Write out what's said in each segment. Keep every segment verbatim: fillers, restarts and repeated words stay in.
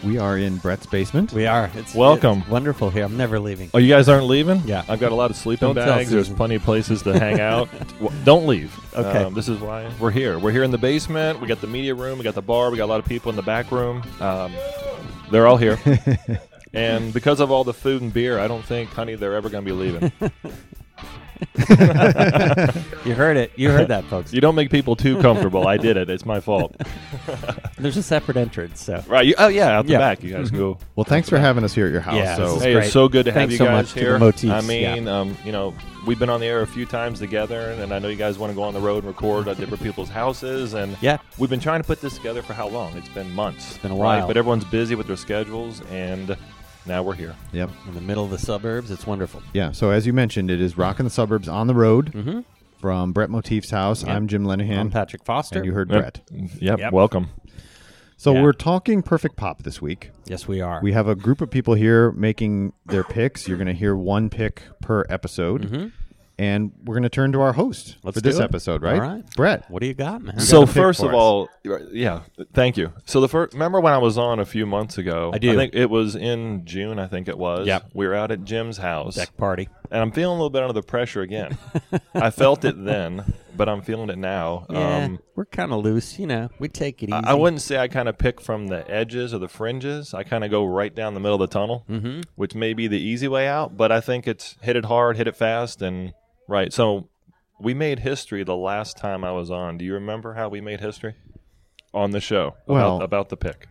We are in Brett's basement. We are. It's Welcome. It's wonderful here. I'm never leaving. Oh, you guys aren't leaving? Yeah. I've got a lot of sleeping Don't tell bags. There's Susan. plenty of places to hang out. Well, don't leave. Okay. Um, this is why we're here. We're here in the basement. We got the media room. We got the bar. We got a lot of people in the back room. Um, they're all here. And because of all the food and beer, I don't think, honey, they're ever going to be leaving. You heard it. You heard that, folks. You don't make people too comfortable. I did it. It's my fault. There's a separate entrance, so. Right. You, oh, yeah, out the Yeah. back. You guys can go. Well, thanks for having us here at your house. Yeah, so this is Hey, great. it's so good to have Thanks you so guys much to here. the Motifs, I mean, yeah. um, you know, we've been on the air a few times together, and I know you guys want to go on the road and record at different people's houses. And Yeah. we've been trying to put this together for how long? It's been months. It's been a right? while. But everyone's busy with their schedules, and now we're here. Yep. In the middle of the suburbs. It's wonderful. Yeah. So as you mentioned, it is Rockin' the Suburbs on the road Mm-hmm. from Brett Motif's house. Yep. I'm Jim Lenahan. I'm Patrick Foster. And you heard Yep. Brett. Yep. Yep. Welcome. So Yeah. we're talking Perfect Pop this week. Yes, we are. We have a group of people here making their picks. You're going to hear one pick per episode. Mhm. And we're going to turn to our host Let's for this do it. episode, right? All right. Brett. What do you got, man? So got a pick first for of us. all, yeah, thank you. So the first, remember when I was on a few months ago? I do. I think it was in June. I think it was. Yep. We were out at Jim's house, Deck party. and I'm feeling a little bit under the pressure again. I felt it then, but I'm feeling it now. Yeah, Um, we're kind of loose. You know, we take it easy. I I wouldn't say I kind of pick from the edges or the fringes. I kind of go right down the middle of the tunnel, Mhm. which may be the easy way out, but I think it's hit it hard, hit it fast, and right. So we made history the last time I was on. Do you remember how we made history on the show Well- about, about the pick?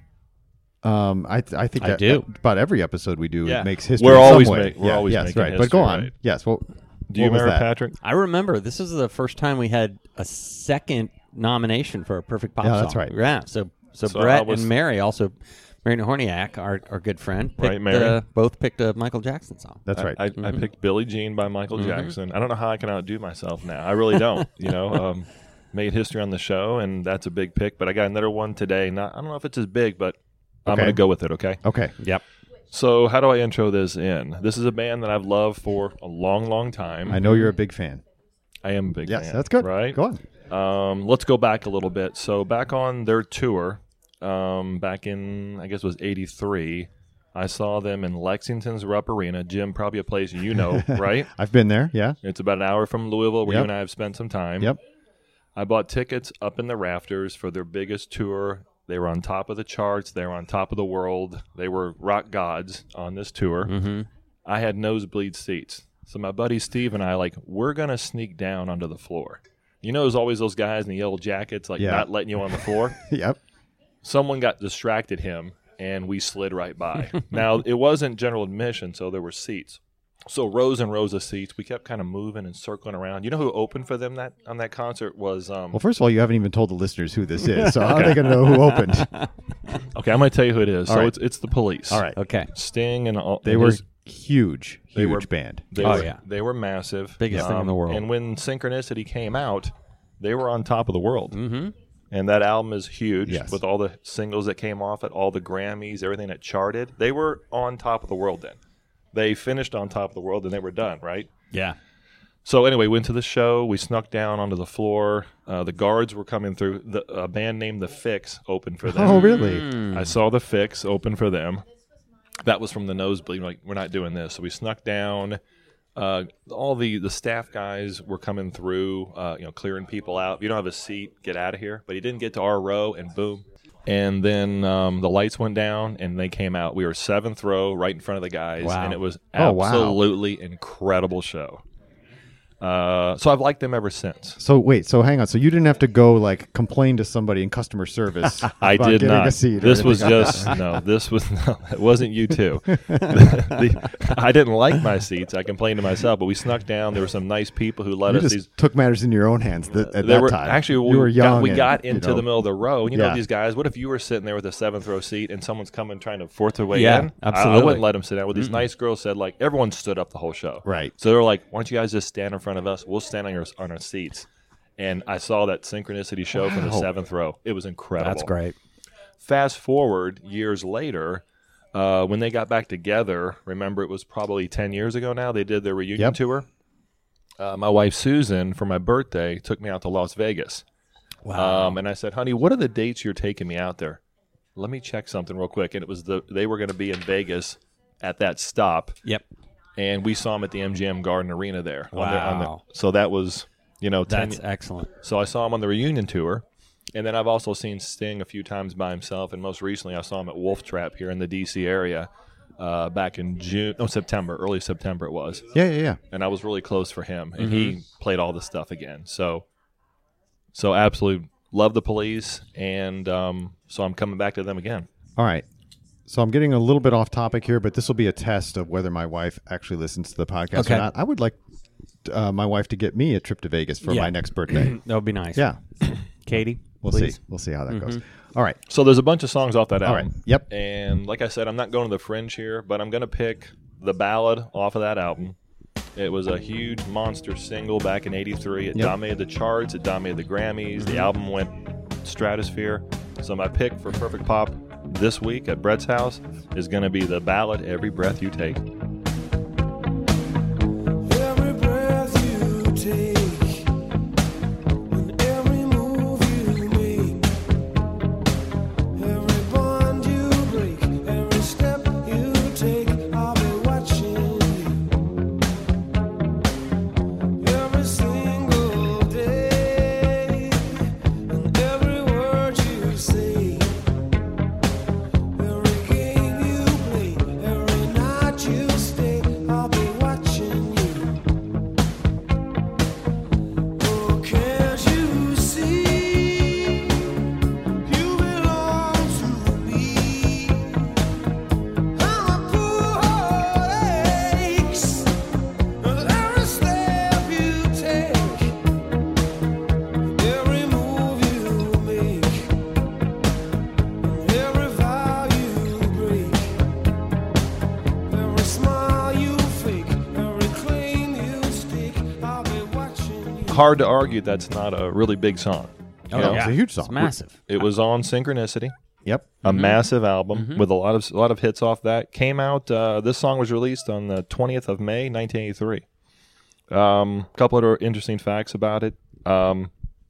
Um, I, th- I think I that, do. about every episode we do Yeah. it makes history. We're in some always way. make- we're yeah, always yes, making right. But go history, on. right. Yes. Well, Do you what was remember, that? Patrick? I remember this is the first time we had a second nomination for a perfect pop Yeah, song. that's right. Yeah. So, so, So Brett I was- and Mary, also Mary Horniak, our our good friend, picked, Right, Mary. Uh, both picked a Michael Jackson song. That's right. I, I, Mm-hmm. I picked Billie Jean by Michael Jackson. I don't know how I can outdo myself now. I really don't. You know, um, made history on the show, and that's a big pick. But I got another one today. Not I don't know if it's as big, but I'm Okay. going to go with it. Okay. okay. Yep. So how do I intro this in? This is a band that I've loved for a long, long time. I know you're a big fan. I am a big Yes, fan. that's good. Right? Go on. Um, let's go back a little bit. So back on their tour, um, back in I guess it was eighty-three, I saw them in Lexington's Rupp Arena. Jim, probably a place you know, right? I've been there. Yeah. It's about an hour from Louisville, where Yep. you and I have spent some time. Yep. I bought tickets up in the rafters for their biggest tour. They were on top of the charts. They were on top of the world. They were rock gods on this tour. Mm-hmm. I had nosebleed seats. So my buddy Steve and I, like, we're going to sneak down onto the floor. You know, there's always those guys in the yellow jackets, like, Yeah. not letting you on the floor. Yep. Someone got distracted him, and we slid right by. Now, it wasn't general admission, so there were seats. So rows and rows of seats. We kept kind of moving and circling around. You know who opened for them that on that concert was um, Well, first of all, you haven't even told the listeners who this is, so how are they going to know who opened? okay, I'm going to tell you who it is. All so right. it's it's the Police. All right. Okay. Sting and all. They and were his- huge, huge They were- band. They Oh, were, yeah. They were massive. Biggest thing in the world. And when Synchronicity came out, they were on top of the world. Mm-hmm. And that album is huge Yes. with all the singles that came off it, all the Grammys, everything that charted. They were on top of the world then. They finished on top of the world and they were done, right? Yeah. So anyway, went to the show. We snuck down onto the floor. Uh, the guards were coming through. The, a band named The Fix opened for them. Oh, really? Mm. I saw The Fix open for them. That was from the nosebleed. Like, we're not doing this. So we snuck down. Uh, all the, the staff guys were coming through, uh, you know, clearing people out. If you don't have a seat, get out of here. But he didn't get to our row, and boom. And then um, the lights went down, and they came out. We were seventh row, right in front of the guys, Wow. and it was Oh, wow. absolutely incredible show. Uh, so I've liked them ever since. So wait, so hang on. So you didn't have to go like complain to somebody in customer service. I about did getting not. A seat or This was anything? just no. This was no. It wasn't you two. The- the- I didn't like my seats. I complained to myself, but we snuck down. There were some nice people who let You us. just These took matters in your own hands th- at they that were time. actually you we were young. Got, we and, got you into know, the middle of the row. You know Yeah. these guys. What if you were sitting there with a seventh row seat and someone's coming trying to force their way Yeah, in? I- I, absolutely. wouldn't let them sit down. Well, these nice girls said like everyone stood up the whole show. Right. So they were like, "Why don't you guys just stand in front of us? We'll stand on your on our seats." And I saw that Synchronicity show from the Wow. seventh row. It was incredible. That's great. Fast forward years later, uh, when they got back together, remember it was probably ten years ago now, they did their reunion Yep. tour. Uh, my wife, Susan, for my birthday, took me out to Las Vegas. Wow. Um, and I said, honey, what are the dates you're taking me out there? let me check something real quick. And it was the they were going to be in Vegas at that stop. Yep. And we saw him at the M G M Garden Arena there. On their, on Wow. the, so that was, you know, ten, That's excellent. so I saw him on the reunion tour. And then I've also seen Sting a few times by himself. And most recently I saw him at Wolf Trap here in the D C area uh, back in June, no, September, early September it was. Yeah, yeah, yeah. And I was really close for him. And Mm-hmm. he played all the stuff again. So, so absolutely love the Police. And um, so I'm coming back to them again. All right. So I'm getting a little bit off topic here, but this will be a test of whether my wife actually listens to the podcast Okay. or not. I would like uh, my wife to get me a trip to Vegas for Yeah. my next birthday. That would be nice. Yeah, Katie, we'll please. see. We'll see how that goes. All right. So there's a bunch of songs off that All album. right. Yep. And like I said, I'm not going to the Fringe here, but I'm going to pick the ballad off of that album. It was a huge monster single back in eighty-three. It Yep. dominated the charts. It dominated the Grammys. The album went stratosphere. So my pick for Perfect Pop this week at Brett's house is going to be the ballad Every Breath You Take. Every breath you take, and every move you make, every bond you break, every step you take, I'll be watching you. Every single day, and every word you say, every game you play, every night you stay, I'll be watching you. Oh, can't you see? You belong to me. How my poor heart aches with every step you take, every move you make, every vow you break, every smile you fake, every claim you stake, I'll be watching you. Hard to argue that's not a really big song. Oh, You know, yeah. It's a huge song. It's massive. It was on Synchronicity, Yep. a massive album with a lot of a lot of hits off that. Came out. Uh, this song was released on the twentieth of May, nineteen eighty-three. Um, a couple of interesting facts about it. Um,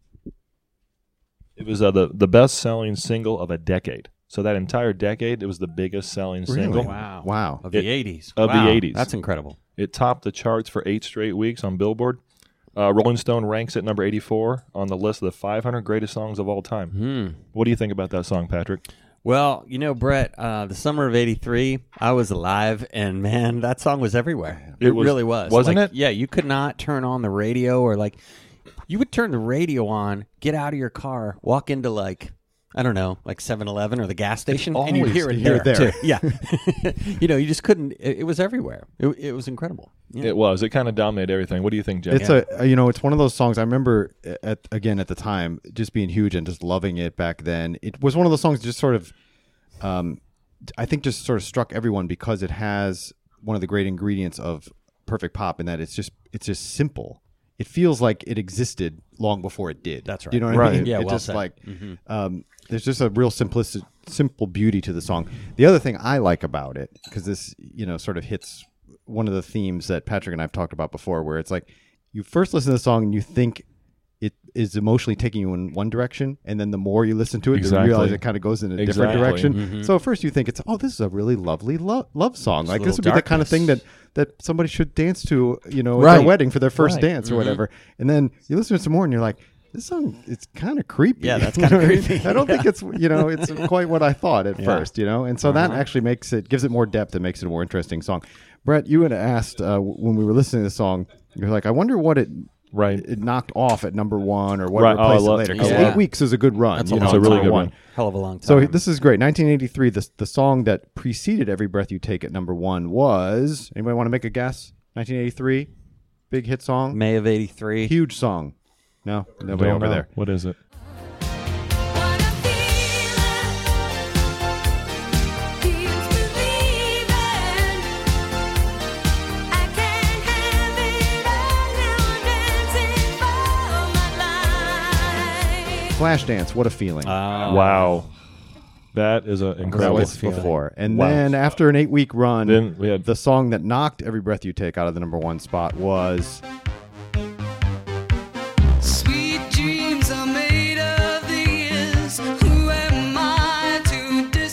it was uh, the the best selling single of a decade. So that entire decade, it was the biggest selling single. Wow. Wow. Of It- the eighties. of the Wow. eighties. That's incredible. It topped the charts for eight straight weeks on Billboard. Uh, Rolling Stone ranks at number eighty-four on the list of the five hundred greatest songs of all time. Hmm. What do you think about that song, Patrick? Well, you know, Brett, uh, the summer of eighty-three, I was alive, and man, that song was everywhere. It, It was- really was. wasn't Like, it? Yeah, you could not turn on the radio or like, you would turn the radio on, get out of your car, walk into like, I don't know, like seven eleven or the gas station, and you'd always hear it hear there, it there. too. Yeah. You know, you just couldn't, it, it was everywhere. It, it was incredible. Yeah. It was. It kind of dominated everything. What do you think, Jeff? It's a you know it's one of those songs I remember at again at the time just being huge and just loving it back then. It was one of those songs that just sort of um I think just sort of struck everyone because it has one of the great ingredients of perfect pop in that it's just it's just simple. It feels like it existed long before it did. That's right. Do you know what I Right. mean? Yeah, It's well just said. like Mm-hmm. um, there's just a real simplistic, simple beauty to the song. The other thing I like about it, because this you know sort of hits one of the themes that Patrick and I've talked about before, where it's like you first listen to the song and you think it is emotionally taking you in one direction, and then the more you listen to it, Exactly. you realize it kind of goes in a different Exactly. direction. Mm-hmm. So at first you think it's oh, this is a really lovely lo- love song. Like a this would little be the kind of thing that darkness. that somebody should dance to, you know, at Right. their wedding for their first Right. dance or whatever. And then you listen to it some more, and you're like, this song, it's kind of creepy. Yeah, that's You know kinda what I mean? creepy. I don't think it's, you know, it's quite what I thought at Yeah. first, you know? And so that actually makes it, gives it more depth and makes it a more interesting song. Brett, you had asked uh, when we were listening to the song, you're like, I wonder what it, Right. it knocked off at number one or what Right. Oh, I replaced love- it later. Because Yeah. eight weeks is a good run. That's you a know, long It's a really number good one. run. Hell of a long time. So this is great. nineteen eighty-three, the, the song that preceded Every Breath You Take at number one was, anybody want to make a guess? nineteen eighty-three, big hit song, May of eighty-three. huge song. No, nobody Don't over know. there. What is it? What I feel keeps believing I can't have it all now, dancing for my life. Flashdance, what a feeling. Oh. Wow. That is a that incredible. was feeling. before. And Wow. then after an eight-week run, Then we had- the song that knocked Every Breath You Take out of the number one spot was Sweet dreams are made of these. Who am I to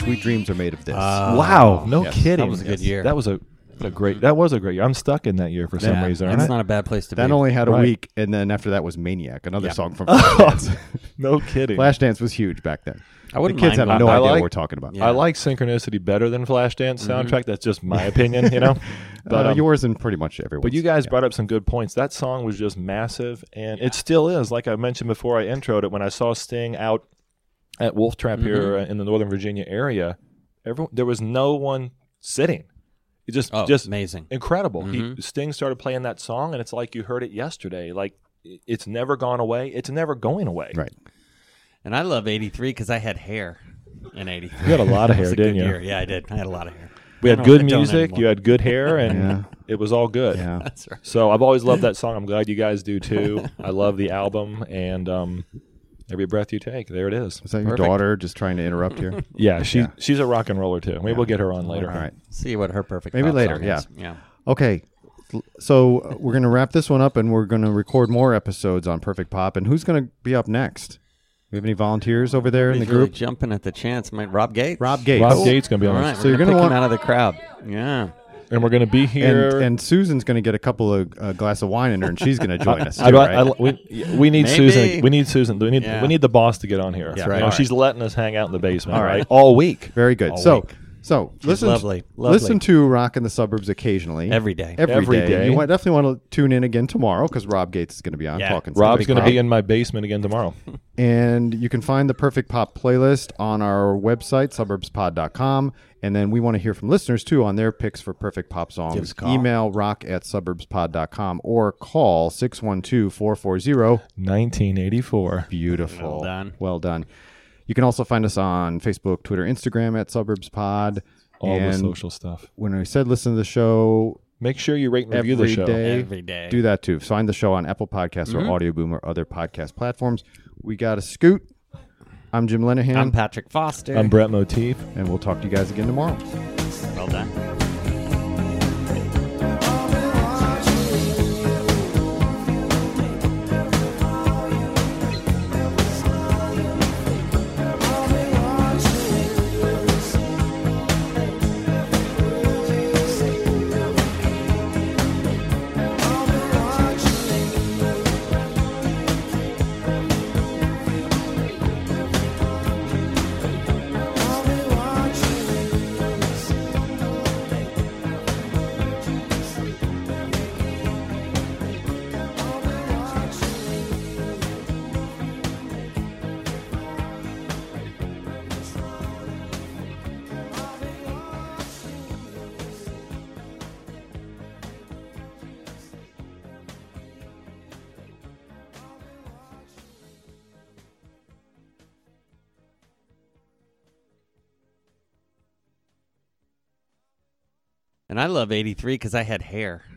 Sweet Dreams Are Made of This. Wow, no Yes. kidding. That was a good year. That was a, a great. That was a great year. I'm stuck in that year for some Yeah, reason. That's aren't I? not a bad place to that be. only had a Right. week, and then after that was Maniac, another Yeah. song from Flashdance. No kidding. Flashdance was huge back then. I wouldn't the kids mind have going no I idea like- what we're talking about. Yeah. I like Synchronicity better than Flashdance soundtrack. That's just my opinion, you know. But uh, um, yours and pretty much everyone. But you guys brought up some good points. That song was just massive, and it still is. Like I mentioned before, I introed it when I saw Sting out at Wolf Trap here uh, in the Northern Virginia area. Everyone, there was no one sitting. It just, Oh, just amazing. incredible. Mhm. He, Sting started playing that song, and it's like you heard it yesterday. Like i- it's never gone away. It's never going away. right. And I love eighty-three because I had hair in eighty-three. You had a lot of It was hair, a good didn't you? year. Yeah, I did. I had a lot of hair. We I had don't- good I don't music. anymore. You had good hair, and Yeah. it was all good. Yeah. That's right. So I've always loved that song. I'm glad you guys do too. I love the album, and um, every breath you take. There it is. Is that your Perfect. daughter just trying to interrupt here? Yeah, she Yeah. she's a rock and roller too. Maybe we'll get her on later. All right. See what her perfect Maybe pop later, song yeah. is. Yeah. Okay. So uh, we're going to wrap this one up, and we're going to record more episodes on Perfect Pop. And who's going to be up next? We have any volunteers over there in the He's really group? jumping at the chance. Might Rob Gates. Rob Gates. Rob Gates gonna be All on, right. this. So you're we're gonna gonna pick want- him out of the crowd. Yeah. and we're gonna be here. And, and Susan's going to get a couple of a glass of wine in her, and she's going to join us. Too, I, right? I, we, we need Maybe. Susan. We need Susan. We need Yeah. we need the boss to get on here. That's You right. know, All she's letting us hang out in the basement. All All right. right, all week. Very good. All so, week. so listen, lovely. Lovely. listen to Rock in the Suburbs occasionally Every day. Every, Every day. day. You want, definitely want to tune in again tomorrow because Rob Gates is going to be on Yeah. talking. Rob's Perfect going to Pop. be in my basement again tomorrow. And you can find the Perfect Pop playlist on our website, suburbs pod dot com. And then we want to hear from listeners, too, on their picks for Perfect Pop Give songs. us a call. Email rock at suburbs pod dot com or call six one two, four four zero. nineteen eighty-four. Beautiful. Well done. Well done. You can also find us on Facebook, Twitter, Instagram at Suburbs Pod. All and the social stuff. when we said listen to the show Make sure you rate and review every the show. day, Every day. do that too. Find the show on Apple Podcasts or Audio Boom or other podcast platforms. We got a scoot. I'm Jim Lenahan. I'm Patrick Foster. I'm Brett Motif. and we'll talk to you guys again tomorrow. Well done. And I love eighty-three because I had hair.